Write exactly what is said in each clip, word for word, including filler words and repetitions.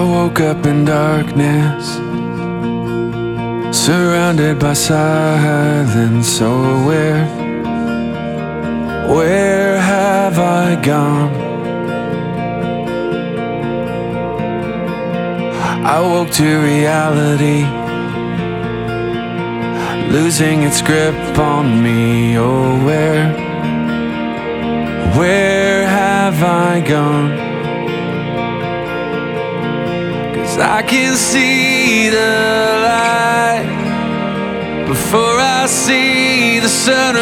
woke up in darkness, surrounded by silence. So where, where have I gone? I woke to reality, losing its grip on me. Oh, where, where have I gone? 'Cause I can see the light before I see the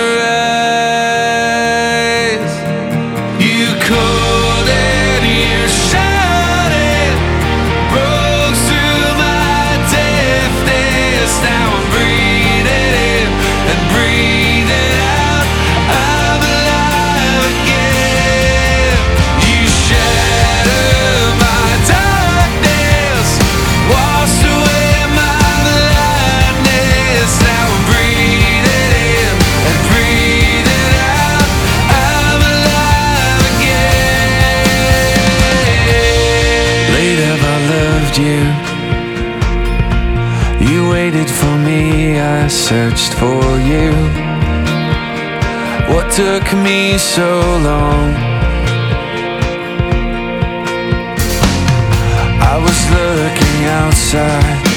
sunrise. You called and you shouted, broke through my deafness. Now I'm breathing in and breathing out. I'm alive again. You shattered my darkness, washed away my blindness. Now I'm breathing in and breathing out. I'm alive again. Late have I loved you. You waited for me, I searched for you. What took me so long? I was looking outside,